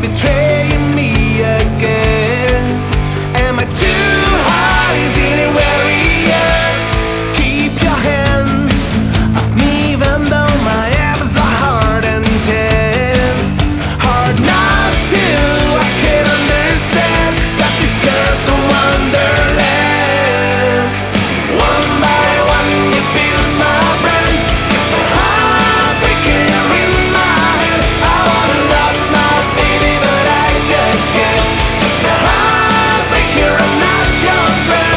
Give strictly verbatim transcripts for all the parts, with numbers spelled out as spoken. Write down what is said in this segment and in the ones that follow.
betraying me again? Am I too high? Is it anywhere? Keep your hand off me, even though my abs are hard and dead. Hard not to, I can't understand. Got these girls from Wonderland. One by one you build my brand. Just a heartbreaker in my head. I wanna love my baby but I just can't. Just a heartbreaker, I'm not your friend.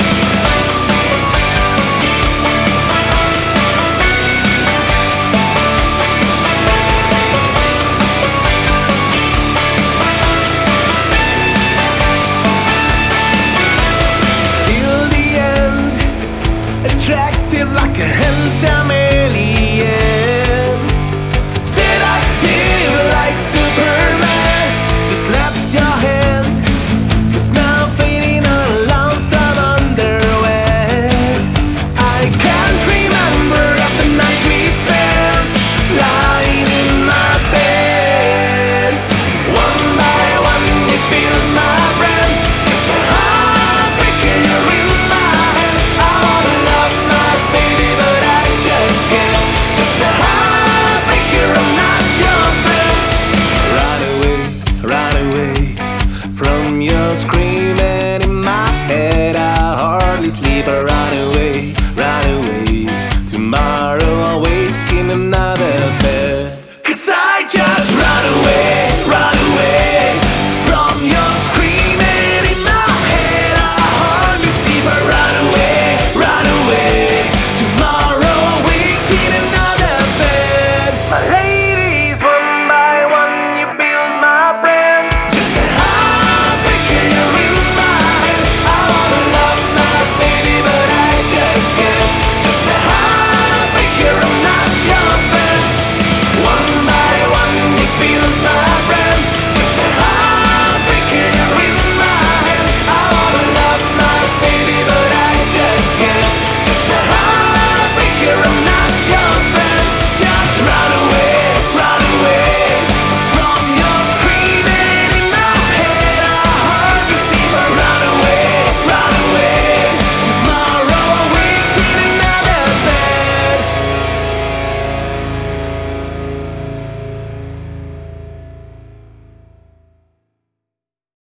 Till the end, attractive like a handsome alien, seductive like Superman. Just left your hand, the smell fading on a lonesome underwear. I can't remember of the night we spent lying in my bed. One by one you build my brand. Just a heartbreaker in my head. I wanna love my baby but I just can't. Just a heartbreaker, I'm not your friend. Run away, run away from your screaming in my head. I hardly sleep. I run away, run away tomorrow.